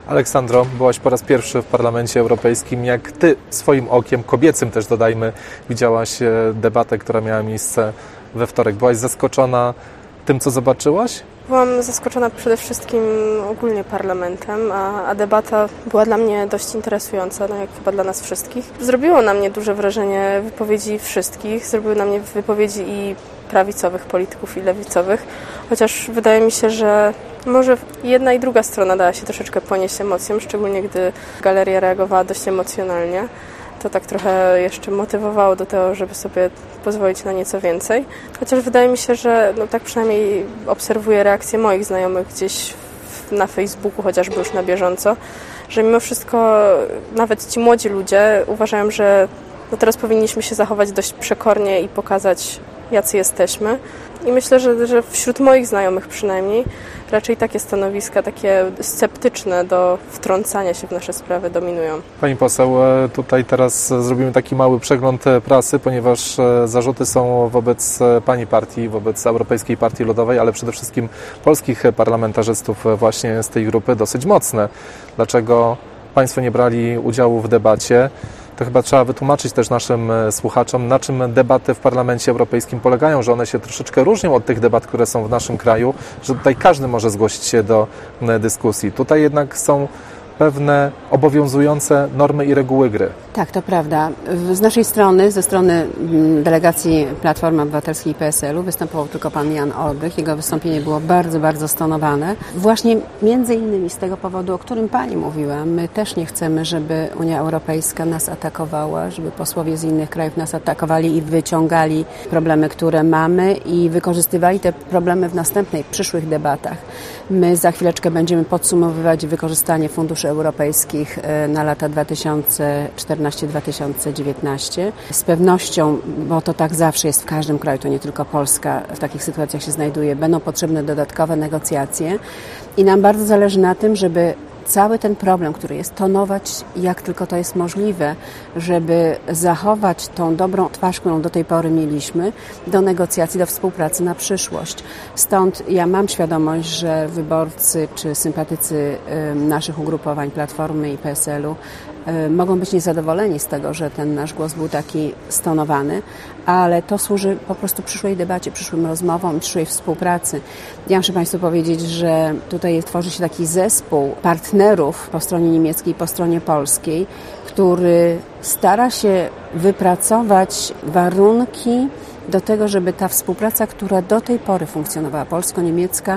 Aleksandro, byłaś po raz pierwszy w Parlamencie Europejskim. Jak Ty swoim okiem, kobiecym też dodajmy, widziałaś debatę, która miała miejsce we wtorek? Byłaś zaskoczona tym, co zobaczyłaś? Byłam zaskoczona przede wszystkim ogólnie parlamentem, a debata była dla mnie dość interesująca, jak chyba dla nas wszystkich. Zrobiło na mnie duże wrażenie wypowiedzi wszystkich, zrobiły na mnie wypowiedzi i prawicowych polityków i lewicowych, chociaż wydaje mi się, że może jedna i druga strona dała się troszeczkę ponieść emocjom, szczególnie gdy galeria reagowała dość emocjonalnie. To tak trochę jeszcze motywowało do tego, żeby sobie pozwolić na nieco więcej. Chociaż wydaje mi się, że tak przynajmniej obserwuję reakcje moich znajomych gdzieś na Facebooku, chociażby już na bieżąco, że mimo wszystko nawet ci młodzi ludzie uważają, że teraz powinniśmy się zachować dość przekornie i pokazać, jacy jesteśmy. I myślę, że wśród moich znajomych przynajmniej raczej takie stanowiska, takie sceptyczne do wtrącania się w nasze sprawy dominują. Pani poseł, tutaj teraz zrobimy taki mały przegląd prasy, ponieważ zarzuty są wobec Pani partii, wobec Europejskiej Partii Ludowej, ale przede wszystkim polskich parlamentarzystów właśnie z tej grupy dosyć mocne. Dlaczego Państwo nie brali udziału w debacie? To chyba trzeba wytłumaczyć też naszym słuchaczom, na czym debaty w Parlamencie Europejskim polegają, że one się troszeczkę różnią od tych debat, które są w naszym kraju, że tutaj każdy może zgłosić się do dyskusji. Tutaj jednak są pewne obowiązujące normy i reguły gry. Tak, to prawda. Z naszej strony, ze strony delegacji Platformy Obywatelskiej i PSL-u występował tylko pan Jan Olbrych. Jego wystąpienie było bardzo, bardzo stonowane. Właśnie między innymi z tego powodu, o którym pani mówiła. My też nie chcemy, żeby Unia Europejska nas atakowała, żeby posłowie z innych krajów nas atakowali i wyciągali problemy, które mamy i wykorzystywali te problemy w następnych, przyszłych debatach. My za chwileczkę będziemy podsumowywać wykorzystanie funduszy europejskich na lata 2014-2019. Z pewnością, bo to tak zawsze jest w każdym kraju, to nie tylko Polska w takich sytuacjach się znajduje, będą potrzebne dodatkowe negocjacje i nam bardzo zależy na tym, żeby cały ten problem, który jest, tonować jak tylko to jest możliwe, żeby zachować tą dobrą twarz, którą do tej pory mieliśmy, do negocjacji, do współpracy na przyszłość. Stąd ja mam świadomość, że wyborcy czy sympatycy naszych ugrupowań Platformy i PSL-u mogą być niezadowoleni z tego, że ten nasz głos był taki stonowany, ale to służy po prostu przyszłej debacie, przyszłym rozmowom, przyszłej współpracy. Ja muszę Państwu powiedzieć, że tutaj tworzy się taki zespół partnerów po stronie niemieckiej i po stronie polskiej, który stara się wypracować warunki do tego, żeby ta współpraca, która do tej pory funkcjonowała, polsko-niemiecka,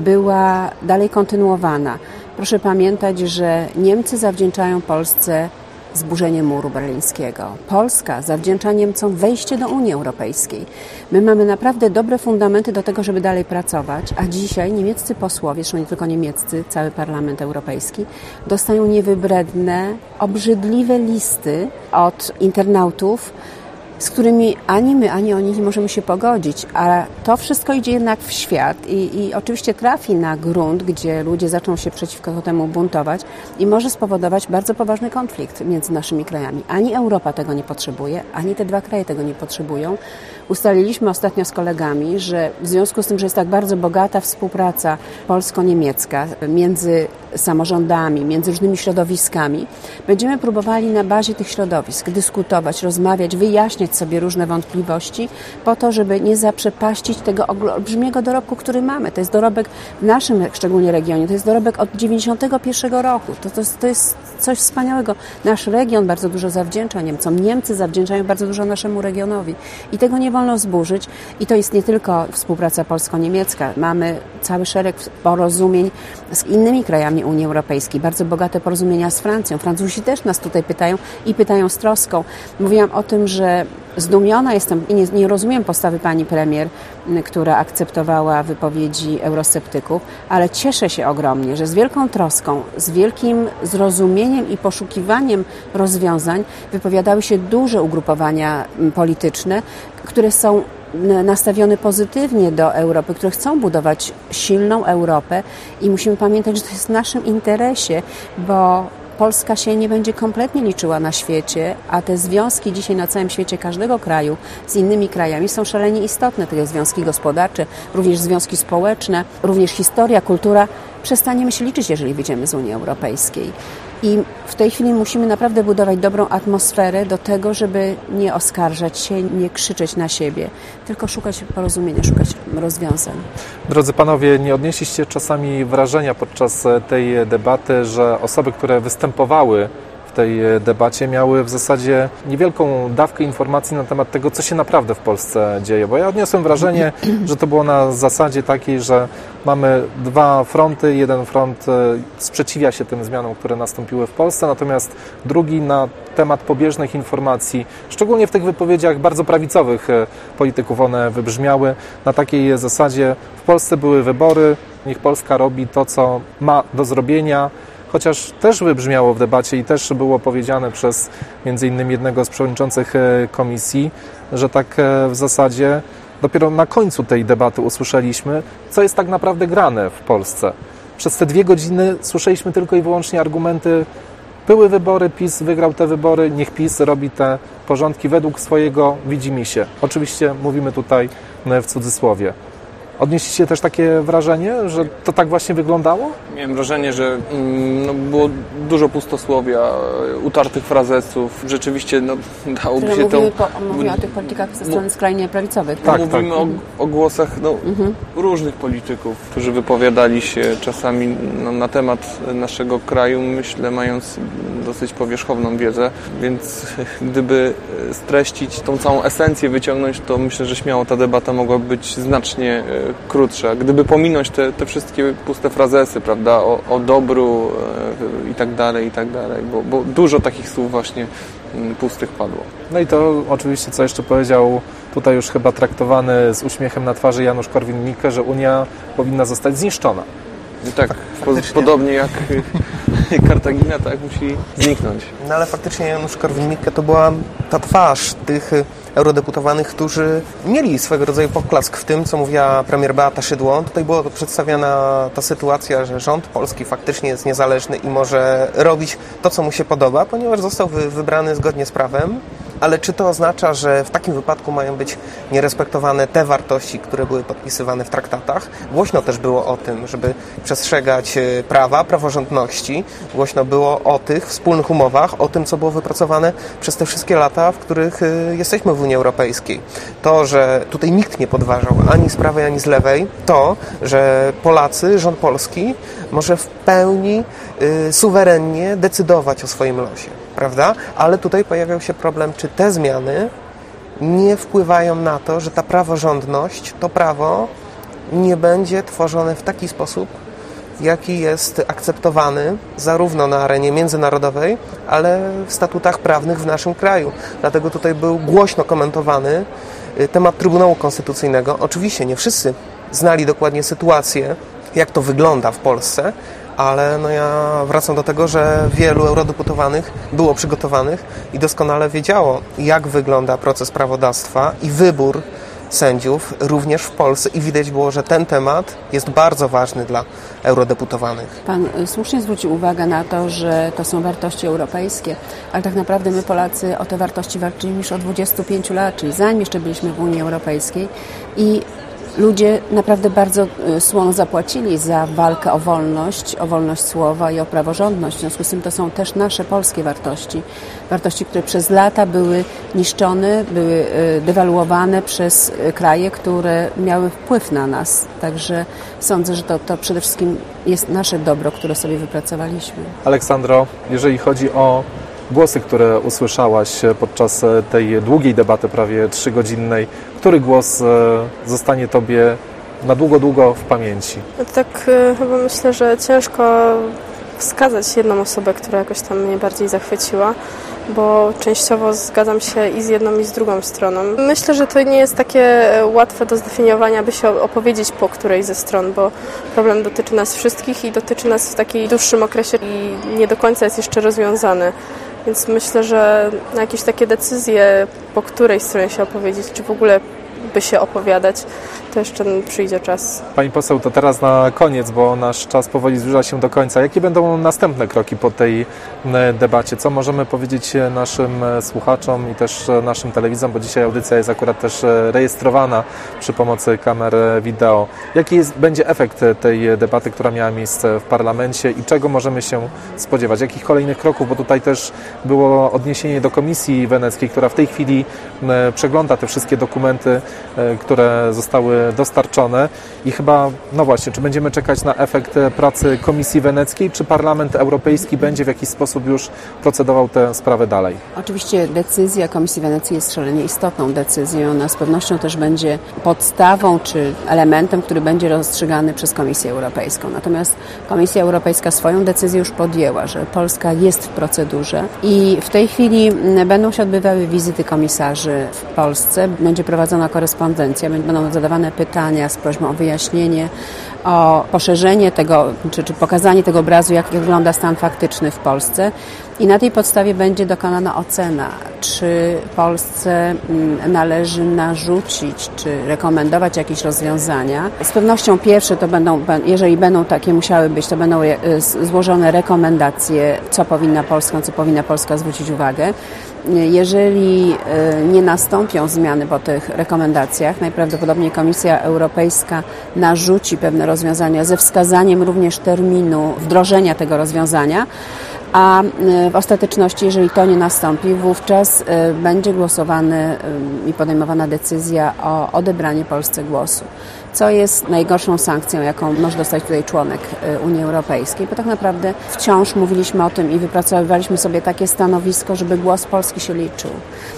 była dalej kontynuowana. Proszę pamiętać, że Niemcy zawdzięczają Polsce zburzenie muru berlińskiego. Polska zawdzięcza Niemcom wejście do Unii Europejskiej. My mamy naprawdę dobre fundamenty do tego, żeby dalej pracować, a dzisiaj niemieccy posłowie, zresztą nie tylko niemieccy, cały Parlament Europejski, dostają niewybredne, obrzydliwe listy od internautów, z którymi ani my, ani oni nie możemy się pogodzić, a to wszystko idzie jednak w świat i oczywiście trafi na grunt, gdzie ludzie zaczną się przeciwko temu buntować i może spowodować bardzo poważny konflikt między naszymi krajami. Ani Europa tego nie potrzebuje, ani te dwa kraje tego nie potrzebują. Ustaliliśmy ostatnio z kolegami, że w związku z tym, że jest tak bardzo bogata współpraca polsko-niemiecka między samorządami, między różnymi środowiskami, będziemy próbowali na bazie tych środowisk dyskutować, rozmawiać, wyjaśniać sobie różne wątpliwości po to, żeby nie zaprzepaścić tego olbrzymiego dorobku, który mamy. To jest dorobek w naszym szczególnie regionie, to jest dorobek od 91 roku. To jest coś wspaniałego. Nasz region bardzo dużo zawdzięcza Niemcom. Niemcy zawdzięczają bardzo dużo naszemu regionowi i tego nie wolno zburzyć. I to jest nie tylko współpraca polsko-niemiecka. Mamy cały szereg porozumień z innymi krajami Unii Europejskiej. Bardzo bogate porozumienia z Francją. Francuzi też nas tutaj pytają i pytają z troską. Mówiłam o tym, że zdumiona jestem i nie rozumiem postawy pani premier, która akceptowała wypowiedzi eurosceptyków, ale cieszę się ogromnie, że z wielką troską, z wielkim zrozumieniem i poszukiwaniem rozwiązań wypowiadały się duże ugrupowania polityczne, które są nastawione pozytywnie do Europy, które chcą budować silną Europę i musimy pamiętać, że to jest w naszym interesie, bo Polska się nie będzie kompletnie liczyła na świecie, a te związki dzisiaj na całym świecie każdego kraju z innymi krajami są szalenie istotne. Te związki gospodarcze, również związki społeczne, również historia, kultura przestaniemy się liczyć, jeżeli wyjdziemy z Unii Europejskiej. I w tej chwili musimy naprawdę budować dobrą atmosferę do tego, żeby nie oskarżać się, nie krzyczeć na siebie, tylko szukać porozumienia, szukać rozwiązań. Drodzy panowie, nie odnieśliście czasami wrażenia podczas tej debaty, że osoby, które występowały w tej debacie, miały w zasadzie niewielką dawkę informacji na temat tego, co się naprawdę w Polsce dzieje? Bo ja odniosłem wrażenie, że to było na zasadzie takiej, że mamy dwa fronty. Jeden front sprzeciwia się tym zmianom, które nastąpiły w Polsce, natomiast drugi na temat pobieżnych informacji, szczególnie w tych wypowiedziach bardzo prawicowych polityków one wybrzmiały na takiej zasadzie: w Polsce były wybory, niech Polska robi to, co ma do zrobienia. Chociaż też wybrzmiało w debacie i też było powiedziane przez między innymi jednego z przewodniczących komisji, że tak w zasadzie dopiero na końcu tej debaty usłyszeliśmy, co jest tak naprawdę grane w Polsce. Przez te 2 godziny słyszeliśmy tylko i wyłącznie argumenty: były wybory, PiS wygrał te wybory, niech PiS robi te porządki według swojego widzimisię. Oczywiście mówimy tutaj w cudzysłowie. Odnieśliście też takie wrażenie, że to tak właśnie wyglądało? Miałem wrażenie, że było dużo pustosłowia, utartych frazesów. Rzeczywiście dałoby się to... Mówimy o tych politykach ze strony skrajnie prawicowych. Tak, mówimy o głosach różnych polityków, którzy wypowiadali się czasami na temat naszego kraju, myślę, mając dosyć powierzchowną wiedzę. Więc gdyby streścić tą całą esencję, wyciągnąć, to myślę, że śmiało ta debata mogła być znacznie krótsza. Gdyby pominąć te wszystkie puste frazesy, prawda, o dobru i tak dalej, bo dużo takich słów właśnie pustych padło. No i to oczywiście, co jeszcze powiedział tutaj już chyba traktowany z uśmiechem na twarzy Janusz Korwin-Mikke, że Unia powinna zostać zniszczona. I tak, podobnie jak Kartagina, tak musi zniknąć. No ale faktycznie Janusz Korwin-Mikke to była ta twarz tych eurodeputowanych, którzy mieli swego rodzaju poklask w tym, co mówiła premier Beata Szydło. Tutaj była przedstawiana ta sytuacja, że rząd polski faktycznie jest niezależny i może robić to, co mu się podoba, ponieważ został wybrany zgodnie z prawem. Ale czy to oznacza, że w takim wypadku mają być nierespektowane te wartości, które były podpisywane w traktatach? Głośno też było o tym, żeby przestrzegać prawa, praworządności. Głośno było o tych wspólnych umowach, o tym, co było wypracowane przez te wszystkie lata, w których jesteśmy w Unii Europejskiej. To, że tutaj nikt nie podważał ani z prawej, ani z lewej, to, że Polacy, rząd polski może w pełni suwerennie decydować o swoim losie. Prawda? Ale tutaj pojawiał się problem, czy te zmiany nie wpływają na to, że ta praworządność, to prawo nie będzie tworzone w taki sposób, jaki jest akceptowany zarówno na arenie międzynarodowej, ale w statutach prawnych w naszym kraju. Dlatego tutaj był głośno komentowany temat Trybunału Konstytucyjnego. Oczywiście nie wszyscy znali dokładnie sytuację, jak to wygląda w Polsce, ale ja wracam do tego, że wielu eurodeputowanych było przygotowanych i doskonale wiedziało, jak wygląda proces prawodawstwa i wybór sędziów również w Polsce i widać było, że ten temat jest bardzo ważny dla eurodeputowanych. Pan słusznie zwrócił uwagę na to, że to są wartości europejskie, ale tak naprawdę my Polacy o te wartości walczymy już od 25 lat, czyli zanim jeszcze byliśmy w Unii Europejskiej i ludzie naprawdę bardzo słono zapłacili za walkę o wolność słowa i o praworządność. W związku z tym to są też nasze polskie wartości. Wartości, które przez lata były niszczone, były dewaluowane przez kraje, które miały wpływ na nas. Także sądzę, że to przede wszystkim jest nasze dobro, które sobie wypracowaliśmy. Aleksandro, jeżeli chodzi o głosy, które usłyszałaś podczas tej długiej debaty, prawie 3-godzinnej, który głos zostanie Tobie na długo w pamięci? No to tak chyba myślę, że ciężko wskazać jedną osobę, która jakoś tam mnie bardziej zachwyciła, bo częściowo zgadzam się i z jedną, i z drugą stroną. Myślę, że to nie jest takie łatwe do zdefiniowania, by się opowiedzieć po której ze stron, bo problem dotyczy nas wszystkich i dotyczy nas w takim dłuższym okresie i nie do końca jest jeszcze rozwiązany. Więc myślę, że na jakieś takie decyzje, po której stronie się opowiedzieć, czy w ogóle by się opowiadać, to jeszcze przyjdzie czas. Pani poseł, to teraz na koniec, bo nasz czas powoli zbliża się do końca. Jakie będą następne kroki po tej debacie? Co możemy powiedzieć naszym słuchaczom i też naszym telewidzom, bo dzisiaj audycja jest akurat też rejestrowana przy pomocy kamer wideo. Jaki będzie efekt tej debaty, która miała miejsce w parlamencie i czego możemy się spodziewać? Jakich kolejnych kroków? Bo tutaj też było odniesienie do Komisji Weneckiej, która w tej chwili przegląda te wszystkie dokumenty, które zostały dostarczone i chyba, no właśnie, czy będziemy czekać na efekt pracy Komisji Weneckiej, czy Parlament Europejski będzie w jakiś sposób już procedował tę sprawę dalej? Oczywiście decyzja Komisji Wenecji jest szalenie istotną decyzją. Ona z pewnością też będzie podstawą czy elementem, który będzie rozstrzygany przez Komisję Europejską. Natomiast Komisja Europejska swoją decyzję już podjęła, że Polska jest w procedurze i w tej chwili będą się odbywały wizyty komisarzy w Polsce. Będzie prowadzona korespondencja, będą zadawane pytania z prośbą o wyjaśnienie, o poszerzenie tego, czy pokazanie tego obrazu, jak wygląda stan faktyczny w Polsce. I na tej podstawie będzie dokonana ocena, czy Polsce należy narzucić, czy rekomendować jakieś rozwiązania. Z pewnością pierwsze to będą, jeżeli będą takie musiały być, to będą złożone rekomendacje, co powinna Polska zwrócić uwagę. Jeżeli nie nastąpią zmiany po tych rekomendacjach, najprawdopodobniej Komisja Europejska narzuci pewne rozwiązania ze wskazaniem również terminu wdrożenia tego rozwiązania, a w ostateczności, jeżeli to nie nastąpi, wówczas będzie głosowany i podejmowana decyzja o odebranie Polsce głosu, co jest najgorszą sankcją, jaką może dostać tutaj członek Unii Europejskiej, bo tak naprawdę wciąż mówiliśmy o tym i wypracowywaliśmy sobie takie stanowisko, żeby głos Polski się liczył.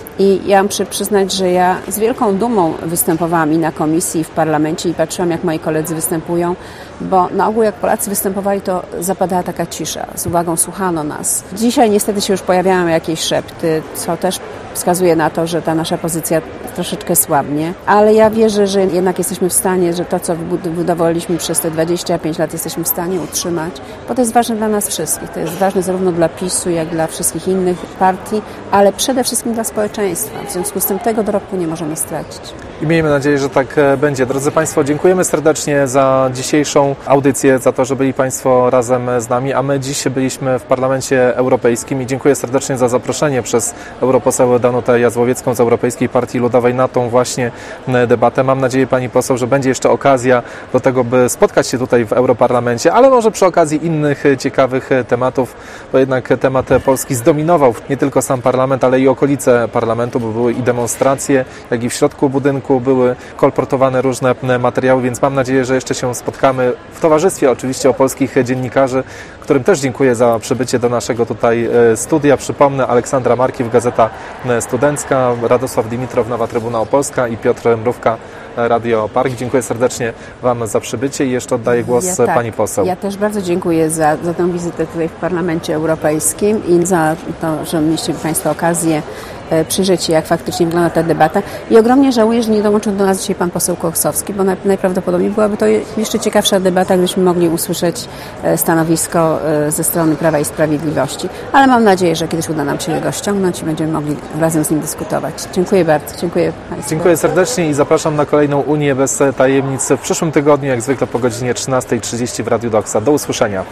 I ja muszę przyznać, że ja z wielką dumą występowałam i na komisji, i w parlamencie i patrzyłam, jak moi koledzy występują, bo na ogół jak Polacy występowali, to zapadała taka cisza, z uwagą słuchano nas. Dzisiaj niestety się już pojawiają jakieś szepty, co też wskazuje na to, że ta nasza pozycja troszeczkę słabnie, ale ja wierzę, że jednak jesteśmy w stanie, że to, co wybudowaliśmy przez te 25 lat, jesteśmy w stanie utrzymać, bo to jest ważne dla nas wszystkich. To jest ważne zarówno dla PiS-u, jak dla wszystkich innych partii, ale przede wszystkim dla społeczeństwa. W związku z tym tego dorobku nie możemy stracić. I miejmy nadzieję, że tak będzie. Drodzy Państwo, dziękujemy serdecznie za dzisiejszą audycję, za to, że byli Państwo razem z nami, a my dziś byliśmy w Parlamencie Europejskim i dziękuję serdecznie za zaproszenie przez europoseł Danutę Jazłowiecką z Europejskiej Partii Ludowej na tą właśnie debatę. Mam nadzieję, Pani poseł, że będzie jeszcze okazja do tego, by spotkać się tutaj w Europarlamencie, ale może przy okazji innych ciekawych tematów, bo jednak temat Polski zdominował nie tylko sam parlament, ale i okolice parlamentu, bo były i demonstracje, jak i w środku budynku były kolportowane różne materiały, więc mam nadzieję, że jeszcze się spotkamy w towarzystwie oczywiście opolskich dziennikarzy, którym też dziękuję za przybycie do naszego tutaj studia. Przypomnę, Aleksandra Markiw, Gazeta Studencka, Radosław Dimitrow, Nowa Trybuna Opolska i Piotr Mrówka, Radio Park. Dziękuję serdecznie Wam za przybycie i jeszcze oddaję głos Pani poseł. Ja też bardzo dziękuję za tę wizytę tutaj w Parlamencie Europejskim i za to, że mieliście Państwo okazję przyjrzeć się, jak faktycznie wygląda ta debata. I ogromnie żałuję, że nie dołączył do nas dzisiaj pan poseł Kochsowski, bo najprawdopodobniej byłaby to jeszcze ciekawsza debata, gdybyśmy mogli usłyszeć stanowisko ze strony Prawa i Sprawiedliwości. Ale mam nadzieję, że kiedyś uda nam się go ściągnąć i będziemy mogli razem z nim dyskutować. Dziękuję bardzo. Dziękuję Państwu. Dziękuję serdecznie i zapraszam na kolejną Unię bez tajemnic w przyszłym tygodniu, jak zwykle po godzinie 13:30 w Radiu Doksa. Do usłyszenia.